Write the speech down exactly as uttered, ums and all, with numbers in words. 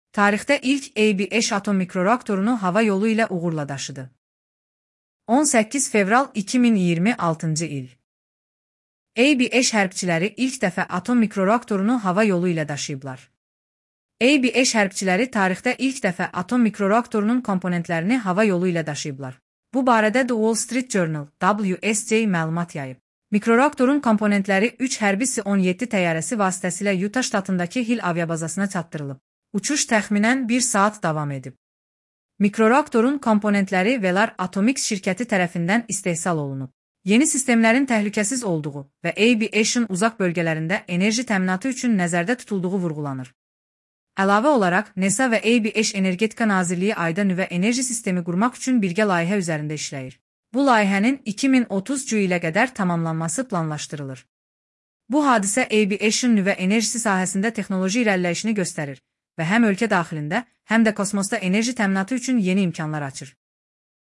Tarixdə ilk A B H atom mikroreaktorunu hava yolu ilə uğurla daşıdı. on səkkiz fevral iki min iyirmi altıncı il. A B H hərbçiləri ilk dəfə atom mikroreaktorunu hava yolu ilə daşıyıblar. A B H hərbçiləri tarixdə ilk dəfə atom mikroreaktorunun komponentlərini hava yolu ilə daşıyıblar. Bu barədə The Wall Street Journal W S J məlumat yayıb. Mikroreaktorun komponentləri üç hərbi S on yeddi təyyarəsi vasitəsilə Utah ştatındakı Hill aviabazasına çatdırılıb. Uçuş təxminən bir saat davam edib. Mikroreaktorun komponentləri Velar Atomics şirkəti tərəfindən istehsal olunub. Yeni sistemlərin təhlükəsiz olduğu və A B H-ın uzaq bölgələrində enerji təminatı üçün nəzərdə tutulduğu vurğulanır. Əlavə olaraq, NASA və A B H Energetika Nazirliyi ayda nüvə enerji sistemi qurmaq üçün birgə layihə üzərində işləyir. Bu layihənin iki min otuzuncu ilə qədər tamamlanması planlaşdırılır. Bu hadisə A B H-ın nüvə enerjisi sahəsində texnoloji irəliləyişini göstərir və həm ölkə daxilində, həm də kosmosda enerji təminatı üçün yeni imkanlar açır.